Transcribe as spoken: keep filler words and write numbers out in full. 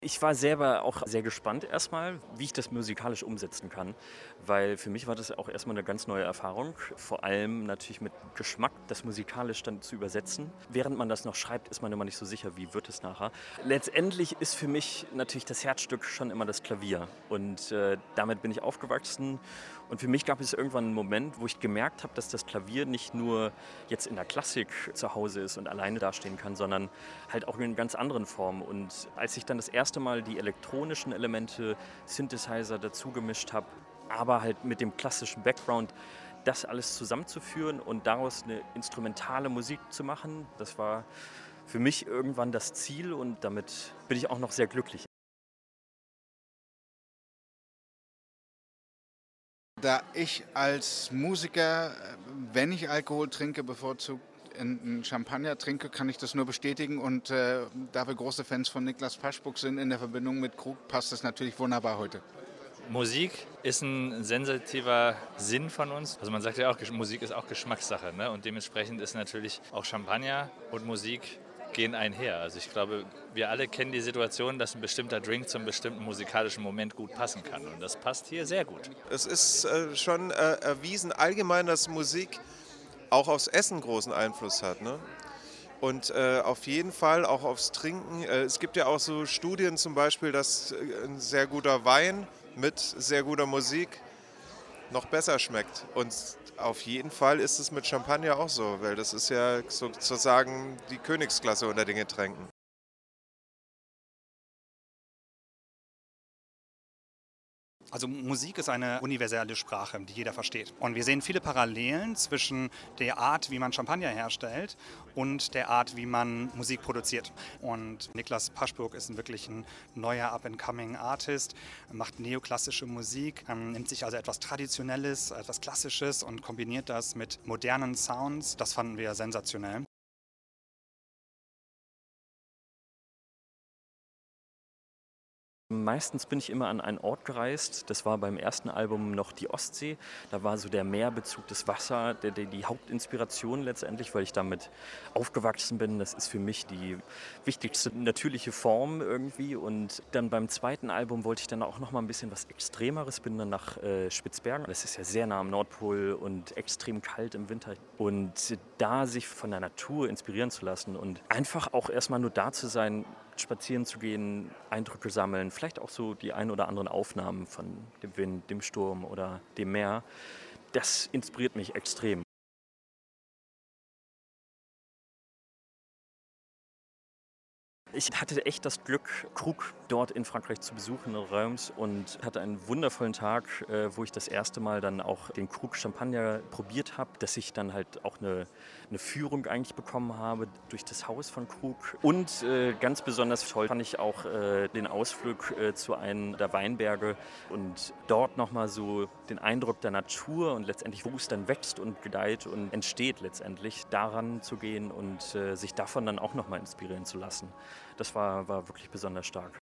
Ich war selber auch sehr gespannt erstmal, wie ich das musikalisch umsetzen kann, weil für mich war das auch erstmal eine ganz neue Erfahrung, vor allem natürlich mit Geschmack, das musikalisch dann zu übersetzen. Während man das noch schreibt, ist man immer nicht so sicher, wie wird es nachher. Letztendlich ist für mich natürlich das Herzstück schon immer das Klavier und äh, damit bin ich aufgewachsen und für mich gab es irgendwann einen Moment, wo ich gemerkt habe, dass das Klavier nicht nur jetzt in der Klassik zu Hause ist und alleine dastehen kann, sondern halt auch in ganz anderen Formen. Und als ich dann das erste Mal die elektronischen Elemente, Synthesizer dazu gemischt habe, aber halt mit dem klassischen Background, das alles zusammenzuführen und daraus eine instrumentale Musik zu machen, das war für mich irgendwann das Ziel und damit bin ich auch noch sehr glücklich. Da ich als Musiker, äh, wenn ich Alkohol trinke, bevorzugt einen Champagner trinke, kann ich das nur bestätigen. Und äh, da wir große Fans von Niklas Paschbuck sind in der Verbindung mit Krug, passt das natürlich wunderbar heute. Musik ist ein sensitiver Sinn von uns. Also man sagt ja auch, Musik ist auch Geschmackssache, ne? Und dementsprechend ist natürlich auch Champagner und Musik gehen einher. Also ich glaube, wir alle kennen die Situation, dass ein bestimmter Drink zum bestimmten musikalischen Moment gut passen kann. Und das passt hier sehr gut. Es ist äh, schon äh, erwiesen allgemein, dass Musik auch aufs Essen großen Einfluss hat. Ne? Und äh, auf jeden Fall auch aufs Trinken. Äh, es gibt ja auch so Studien zum Beispiel, dass äh, ein sehr guter Wein mit sehr guter Musik noch besser schmeckt. Und auf jeden Fall ist es mit Champagner auch so, weil das ist ja sozusagen die Königsklasse unter den Getränken. Also Musik ist eine universelle Sprache, die jeder versteht. Und wir sehen viele Parallelen zwischen der Art, wie man Champagner herstellt und der Art, wie man Musik produziert. Und Niklas Paschburg ist wirklich ein neuer Up-and-Coming Artist, macht neoklassische Musik, ähm, nimmt sich also etwas Traditionelles, etwas Klassisches und kombiniert das mit modernen Sounds. Das fanden wir sensationell. Meistens bin ich immer an einen Ort gereist. Das war beim ersten Album noch die Ostsee. Da war so der Meerbezug, das Wasser, der, der, die Hauptinspiration letztendlich, weil ich damit aufgewachsen bin. Das ist für mich die wichtigste natürliche Form irgendwie. Und dann beim zweiten Album wollte ich dann auch noch mal ein bisschen was Extremeres. Bin dann nach äh, Spitzbergen. Das ist ja sehr nah am Nordpol und extrem kalt im Winter. Und da sich von der Natur inspirieren zu lassen und einfach auch erstmal nur da zu sein, spazieren zu gehen, Eindrücke sammeln, vielleicht auch so die ein oder anderen Aufnahmen von dem Wind, dem Sturm oder dem Meer. Das inspiriert mich extrem. Ich hatte echt das Glück, Krug dort in Frankreich zu besuchen, in Reims, und hatte einen wundervollen Tag, äh, wo ich das erste Mal dann auch den Krug Champagner probiert habe, dass ich dann halt auch eine, eine Führung eigentlich bekommen habe durch das Haus von Krug. Und äh, ganz besonders toll fand ich auch äh, den Ausflug äh, zu einem der Weinberge und dort nochmal so den Eindruck der Natur und letztendlich, wo es dann wächst und gedeiht und entsteht letztendlich, daran zu gehen und äh, sich davon dann auch nochmal inspirieren zu lassen. Das war, war wirklich besonders stark.